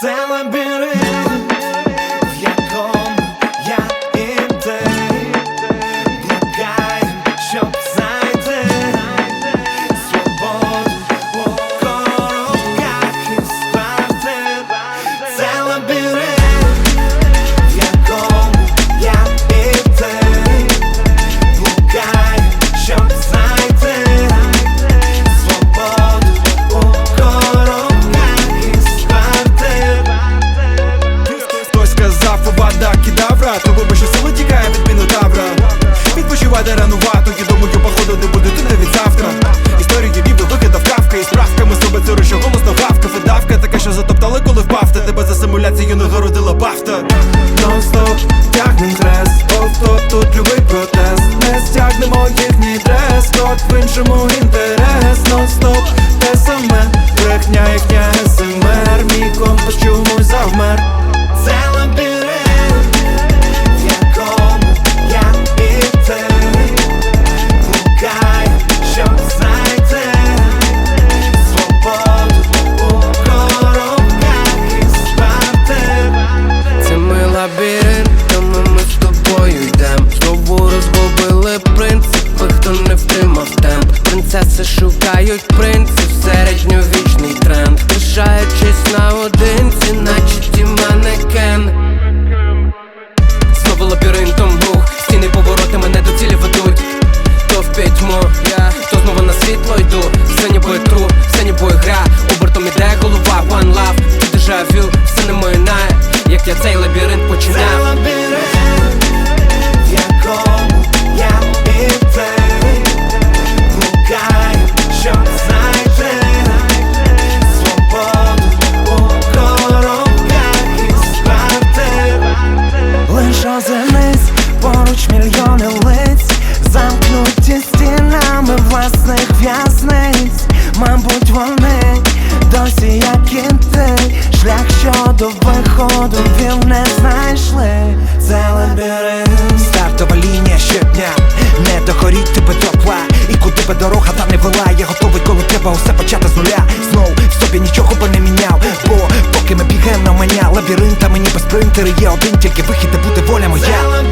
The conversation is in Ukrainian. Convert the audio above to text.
Це лабіринт, в якому я і ти блукаєм, щоб знайти свободу у коробках із квартир. Це лабіринт, в якому я і ти блукаєм, щоб знайти свободу у коробках із квартир. Хтось сказав, вода кидавра, то вибачте, сили тікає від мінотавра. Відпочивати ранувато, я думаю, походу не буде ти навіть завтра. Історії відео викидав Кавка, і справками зробить це, що голосно гавка. Видавка така, що затоптали, коли впав. Та тебе за симуляцію нагородила бафта. Нон-стоп, тягнем трес, оф-топ, тут любий протест. Не стягнемо їхній дрес-код, в іншому інтерес. Нон-стоп, те саме, брехня їхня СМР. Мій компас чомусь завмер. Це лабіринт, в якому я і ти блукаєм, щоб знайти свободу у коробках із квартир. Це ми лабіринт, тому ми з тобою йдем. Знову розгубили принципи, хто не втримав темп. Принцеси шукають принців, середньовічний тренд. Лишаючись наодинці, наче ті манекен. Знову лабіринтом рух, стіни повороти мене до цілі ведуть. То в пітьму я, то знову на світло йду. Все ніби тру, все ніби гра. Обертом іде голова, one love. Тут дежавю, все не минає, як я цей лабіринт Це починав. лабіринт, в якому я і ти блукаєм, щоб знайти свободу у коробках із квартир. Лиш озирнись, поруч мільйони лиць, замкнуті стінами власних в'язниць. Мабуть, вони досі, як і ти, шлях щодо виходу вів не знайшли. Це лабіринт, Стартова лінія щодня, не догоріть тебе топла. І куди би дорога та не вела, я готовий, коли треба усе почати з нуля. Знов в собі нічого би не міняв, бо поки ми бігаємо на маня лабіринта, мені без спринтери є один тільки вихід, де буде воля моя.